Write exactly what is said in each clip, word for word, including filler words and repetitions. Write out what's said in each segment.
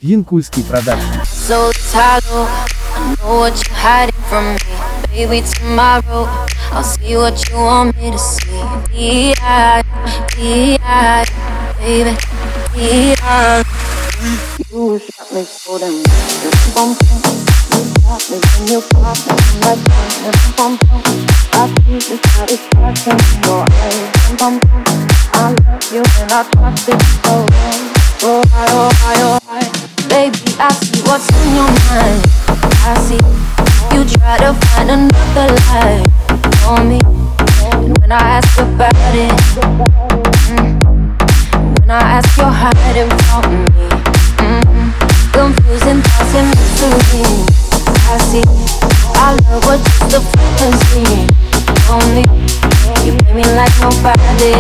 Янкульский продакшн. So hollow, I know what you're hiding from me. Baby, tomorrow I'll see what you want me to see. D.I., D.I., baby, D.I. You shot me so damn bum bum. You shot me when you pop me like bum bum. I see the satisfaction in your eyes. Bum bum. I love you and I trust it so well. Oh I, oh I, oh I. Baby, I see what's on your mind. I see you try to find another lie for me. And when I ask about it, mm, when I ask, you're hiding from me. Mm, confusing thoughts and mystery. I see I love what just the frequency for me. You play me like nobody.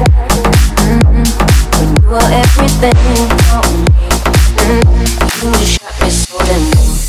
Mm, when you are everything for me. Mm, you shot me so damn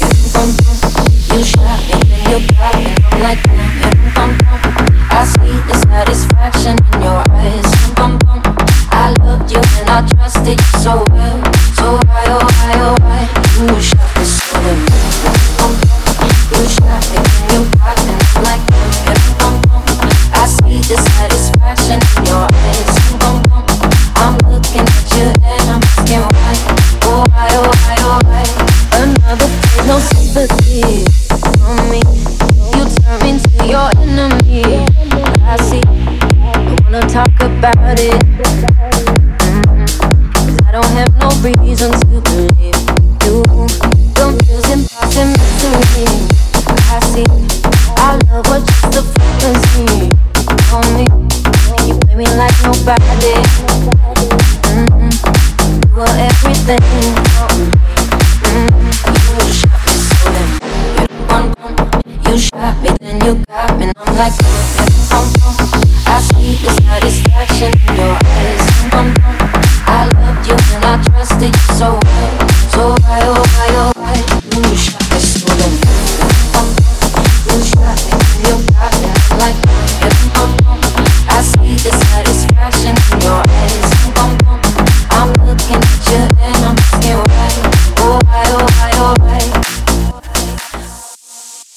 good. You shot me, then you got me. I'm like, mm, bum, bum. I see the satisfaction in your eyes. Bum, bum. I loved you and I trusted you so well. So why, oh why, oh why? You shot me so damn good. Bum, bum. You shot me, then you got me. I'm like, mm, bum, bum. I see the satisfaction in your eyes. Bum, bum. I'm looking at you and I'm asking why. Oh why, oh why, oh why? Another face, no sympathy from me. You turn me to your enemy. I see, I wanna talk about it. Mm-hmm. Cause I don't have no reason to believe you. Confusing thoughts and mystery. I see, I love what just the frequency on me. You play me like nobody. Mm-hmm. You are everything for me. Mm-hmm. You shot me so damn good. Bum, bum. You shot me, then you got me, and I'm like, bum, bum. I see the satisfaction in your eyes. Bum, bum. I loved you and I trusted you so well. So why, oh why, oh why? You shot me so damn good. Bum, bum. You shot me, then you got me, and I'm like, bum, bum. I see the satisfaction in your eyes. Bum, bum. I'm looking at you and I'm asking why. Oh why, oh why, oh why?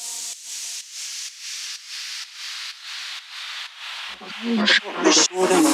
You shot me so damn